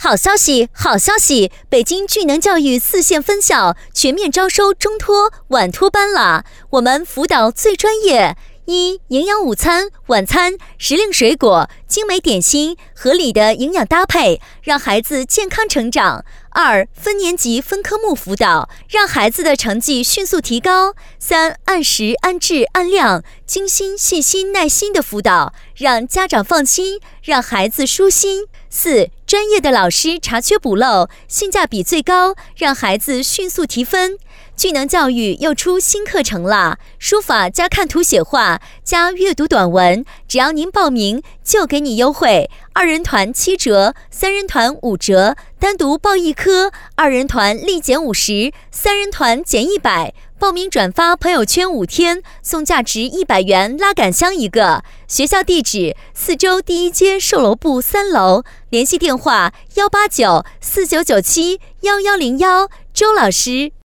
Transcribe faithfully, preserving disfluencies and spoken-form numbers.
好消息，好消息！北京聚能教育四县分校全面招收中托、晚托班了。我们辅导最专业。一、营养午餐、晚餐、时令水果、精美点心，合理的营养搭配，让孩子健康成长。二、分年级分科目辅导，让孩子的成绩迅速提高。三、按时按质按量，精心细心耐心的辅导，让家长放心，让孩子舒心。四、专业的老师查缺补漏，性价比最高，让孩子迅速提分。聚能教育又出新课程了，书法加看图写画加阅读短文，只要您报名就给你优惠，二人团七折，三人团五折，单独报一科，二人团立减五十，三人团减一百。报名转发朋友圈五天，送价值一百元拉杆箱一个。学校地址：四周第一街售楼部三楼，联系电话：幺八九四九九七幺幺零幺。周老师。